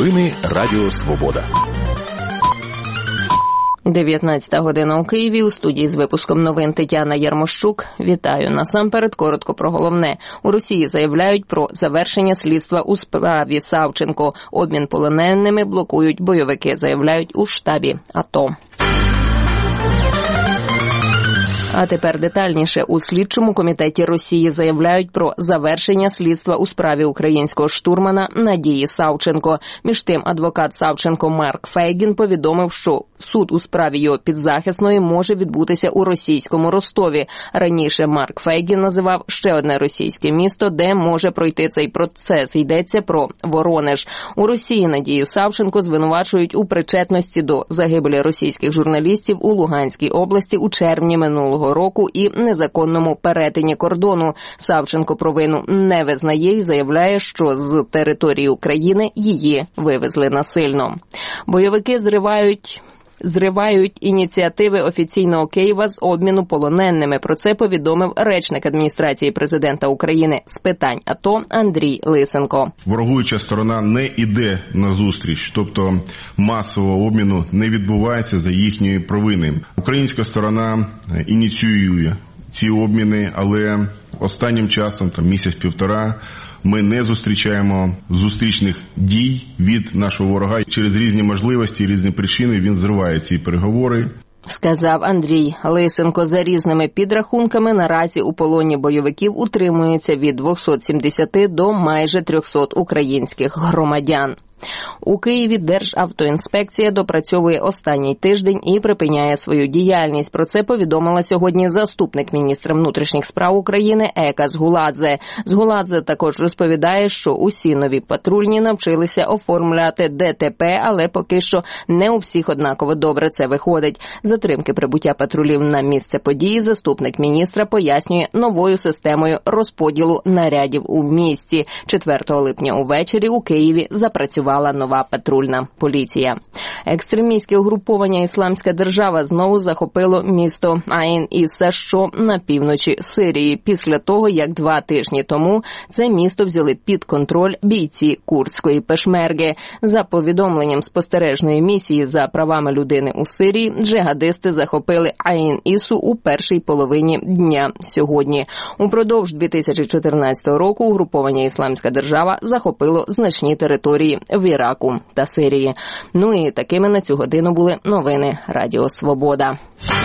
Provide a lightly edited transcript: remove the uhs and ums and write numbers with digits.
Новини Радіо Свобода. 19 година у Києві. У студії з випуском новин Тетяна Ярмощук. Вітаю. Насамперед, коротко про головне. У Росії заявляють про завершення слідства у справі Савченко. Обмін полоненими блокують бойовики, заявляють у штабі АТО. А тепер детальніше. У слідчому комітеті Росії заявляють про завершення слідства у справі українського штурмана Надії Савченко. Між тим, адвокат Савченко Марк Фейгін повідомив, що суд у справі його підзахисної може відбутися у російському Ростові. Раніше Марк Фейгін називав ще одне російське місто, де може пройти цей процес. Йдеться про Воронеж. У Росії Надію Савченко звинувачують у причетності до загибелі російських журналістів у Луганській області у червні минулого року і незаконному перетині кордону. Савченко провину не визнає і заявляє, що з території України її вивезли насильно. Бойовики зривають ініціативи офіційного Києва з обміну полоненими. Про це повідомив речник адміністрації президента України з питань АТО Андрій Лисенко. Ворогуюча сторона не йде на зустріч, тобто масового обміну не відбувається за їхньої провини. Українська сторона ініціює ці обміни, але останнім часом, місяць-півтора, ми не зустрічаємо зустрічних дій від нашого ворога. Через різні можливості, різні причини він зриває ці переговори. Сказав Андрій Лисенко. За різними підрахунками, наразі у полоні бойовиків утримується від 270 до майже 300 українських громадян. У Києві Державтоінспекція допрацьовує останній тиждень і припиняє свою діяльність. Про це повідомила сьогодні заступник міністра внутрішніх справ України Ека Згуладзе. Згуладзе також розповідає, що усі нові патрульні навчилися оформляти ДТП, але поки що не у всіх однаково добре це виходить. Затримки прибуття патрулів на місце події заступник міністра пояснює новою системою розподілу нарядів у місті. 4 липня увечері у Києві запрацювала нова патрульна поліція. Екстремістське угруповання «Ісламська держава» знову захопило місто Айн-Іса, що на півночі Сирії, після того, як 2 тижні тому це місто взяли під контроль бійці курдської пешмерги. За повідомленням спостережної місії за правами людини у Сирії, джихадисти захопили Айн-Ісу у першій половині дня сьогодні. Упродовж 2014 року угруповання «Ісламська держава» захопило значні території в Іраку та Сирії. Ну і такими на цю годину були новини Радіо Свобода.